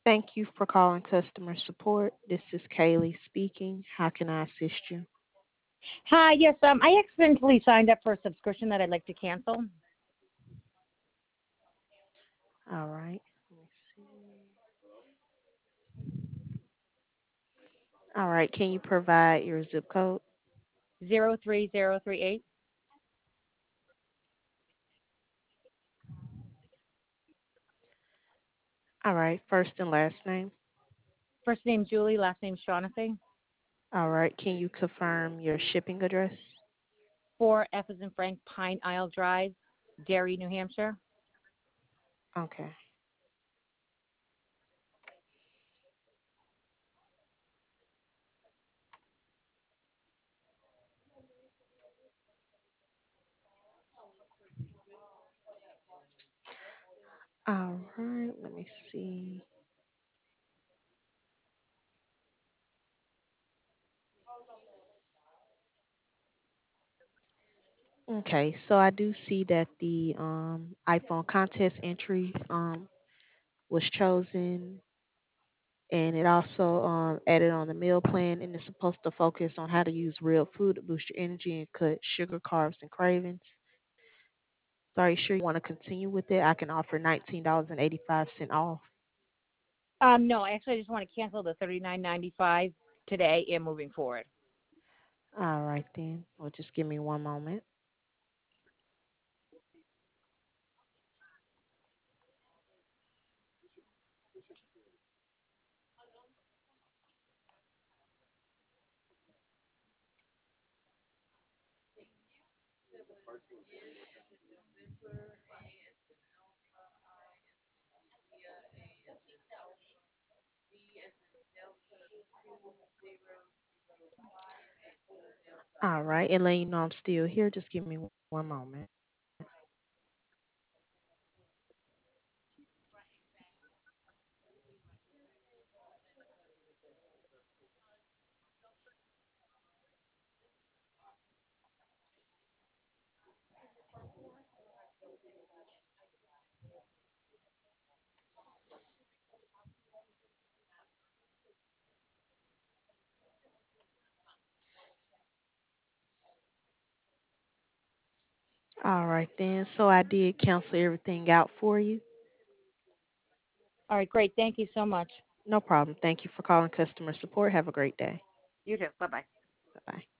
Thank you for calling customer support. This is Kaylee speaking. How can I assist you? Hi, yes, I accidentally signed up for a subscription that I'd like to cancel. All right. Let me see. All right. Can you provide your zip code? 03038. All right. First and last name. First name Julie, last name Shaughnessy. All right. Can you confirm your shipping address? 4 F is in Frank, Pine Isle Drive, Derry, New Hampshire. Okay. All right. Let me see. Okay. So I do see that the iPhone contest entry was chosen, and it also added on the meal plan, and it's supposed to focus on how to use real food to boost your energy and cut sugar, carbs, and cravings. So are you sure you want to continue with it? I can offer $19.85 off. No, actually, I just want to cancel the 39.95 today and moving forward. All right then. Well, just give me one moment. All right, and letting you know I'm still here. Just give me one moment. All right then. So I did cancel everything out for you. All right, great. Thank you so much. No problem. Thank you for calling customer support. Have a great day. You too. Bye bye. Bye bye.